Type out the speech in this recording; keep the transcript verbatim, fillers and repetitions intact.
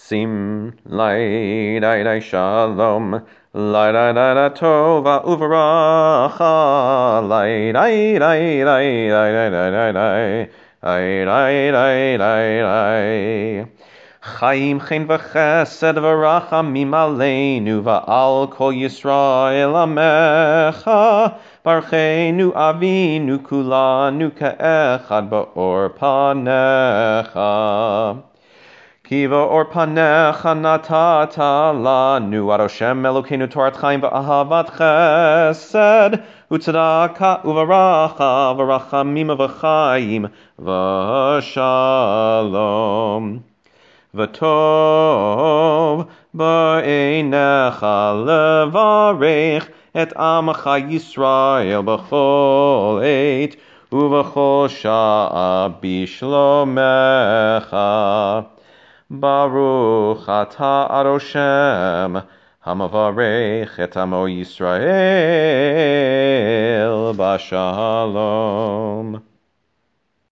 Sim lai dai dai shalom lai dai dai dai tova uvaracha lai dai dai dai dai dai dai dai dai dai dai dai dai Chaim chen v'chesed v'rachamim aleinu v'al kol Yisrael amecha Barchenu avinu kulanu ka'echad ba'or panecha Kiva or panecha natata lanu Adoshem Elokeinu Torat Chaim v'ahavat chesed u'tzedakah uvaracha v'rachamim v'chaim v'shalom V'tov ba'einecha levarech et amacha Yisrael b'chol eit uv'chol sha'a bishlomecha Baruch atah Adoshem hamavarech et amo Yisrael b'shalom.